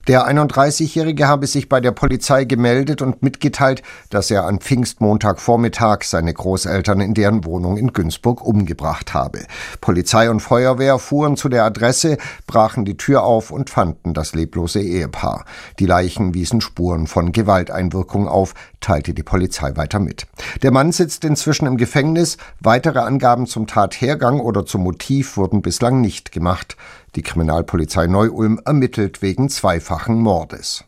Der 31-Jährige habe sich bei der Polizei gemeldet und mitgeteilt, dass er an Pfingstmontagvormittag seine Großeltern in deren Wohnung in Günzburg umgebracht habe. Polizei und Feuerwehr fuhren zu der Adresse, brachen die Tür auf und fanden das leblose Ehepaar. Die Leichen wiesen Spuren von Gewalteinwirkung auf, teilte die Polizei weiter mit. Der Mann sitzt inzwischen im Gefängnis. Weitere Angaben zum Tathergang oder zum Motiv wurden bislang nicht gemacht. Die Kriminalpolizei Neu-Ulm ermittelt wegen zweifachen Mordes.